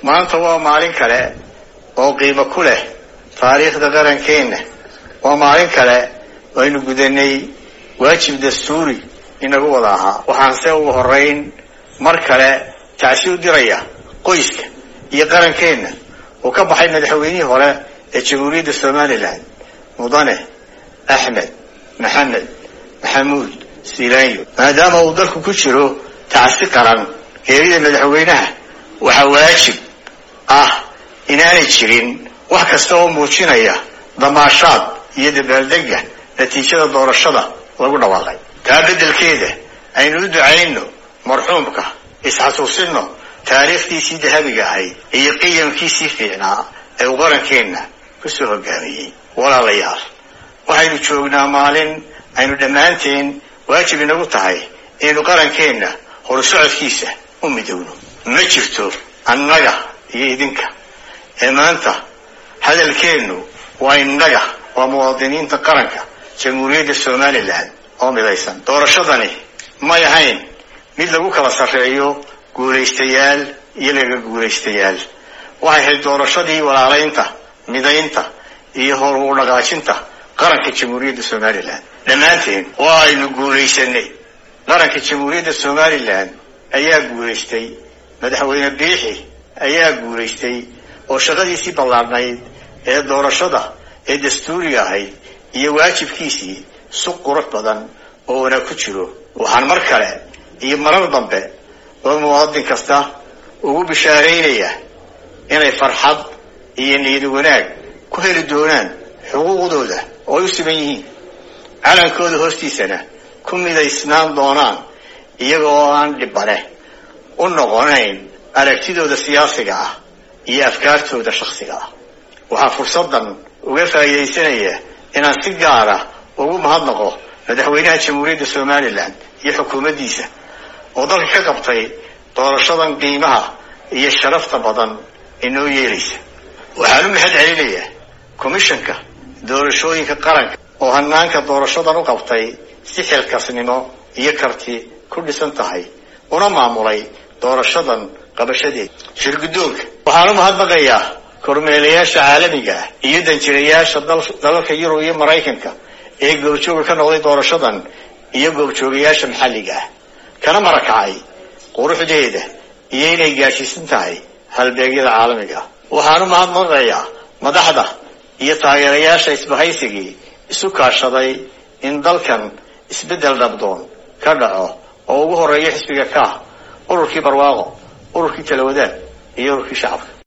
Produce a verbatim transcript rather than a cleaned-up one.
maanta waa maalin kale oo qiimo ku leh taariikhda qarankeena waa maalin kale oo aynu gudanay waajib dastuuri inagu wada ahaa waxaan se ugu horeyn mar kale tacsi u diraya qoyska iyo qarankeena oo ka baxay madaxweynihii hore ee jamhuuriyadda Soomaaliland mudane Axmed Maxamed Maxamuud Silaanyo maadaama uu dalku ku jiro tacsi qaran geerida madaxweynaha waxa waajib ah inaanay jirin wax kasta oo muujinaya damaashaad iyo dabaaldega natiijada doorashada lagu dhawaaqay taa beddelkeeda aynu u ducayno marxuumka isxasuusino taariikhdiisii dahabiga ahayd iyo qiyamkiisii fiicnaa ee uu qarankeena ku soo hogaamiyey walaalayaal waxaynu joognaa maalin aynu dhammaanteen waajib inagu tahay inaynu qarankeena horusocodkiisa u midowno ma jirto annaga iyo idinka ee maanta hadalkeennu waa innaga waa muwaadiniinta qaranka jamhuuriyadda Soomaaliland oo midaysan doorashadani may ahayn mid lagu kala sarreeyo guulaystayaal iyo laga guulaystayaal waxay ahayd doorashadii walaalaynta midaynta iyo hor u dhaqaajinta qaranka jamhuuriyadda Soomaaliland dhammaanteen waa aynu guulaysanay qaranka jamhuuriyadda Soomaaliland ayaa guulaystay madaxweyne biixi ayaa guulaystay oo shaqadiisii ballaarnayd ee doorashada ee dastuuriga ahayd iyo waajibkiisii si qurux badan oo wanaag ku jiro waxaan mar kale iyo marar dambe oo muwaadin kasta ugu bishaareynaya inay farxad iyo niyad wanaag ku heli doonaan xuquuqdooda oo ay u siman yihiin calankooda hoostiisana ku midaysnaan doonaan iyagoo aan dhibane u noqonayn aragtidooda siyaasiga ah iyo afkaartooda shakhsiga ah waxaa fursadan uga faa'iidaysanaya inaan si gaar ah ugu mahadnaqo madaxweynaha jamhuuriyadda Soomaaliland iyo xukuumaddiisa oo dalka ka qabtay doorashadan qiimaha iyo sharafta badan inoo yeelaysa waxaan u mahad celinayaa komishanka doorashooyinka qaranka oo hannaanka doorashadan u qabtay si xilkasnimo iyo karti ku dhisan tahay una maamulay doorashadan qabashadeed shirgudoonka waxaan u mahadnaqayaa kormeelayaasha caalamiga ah iyo danjirayaasha dalalka Yurub iyo Mareykanka ee goobjooga ka noqday doorashadan iyo goobjoogayaasha maxalliga ah kana marakacay quruxdeeda iyo inay gaashiisan tahay halbeegyada caalamiga ah waxaan u mahadnaqayaa madaxda iyo taageerayaasha isbahaysigii isu kaashaday in dalkan isbeddel dhabdoon ka dhaco oo ugu horeeya xisbiga ka ururkii barwaaqo ururkii talawadaad iyo ururkii shacabka